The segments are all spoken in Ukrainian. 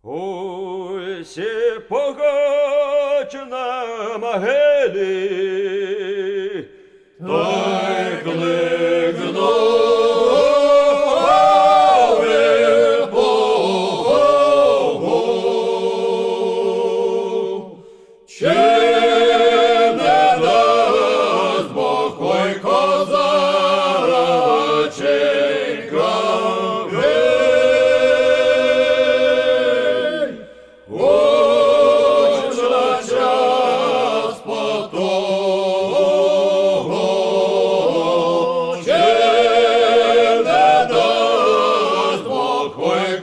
Ой, сі погач на могилі, той кликнув Богу, чи не дасть Бог ой козаченька, ось на час по того, чи не дасть Бог ой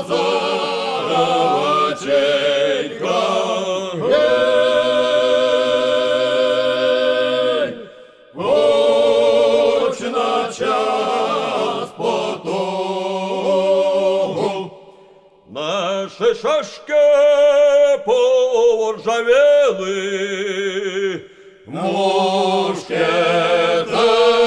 козаченька, ось на час по того. Наші шашки поржавели, мушкети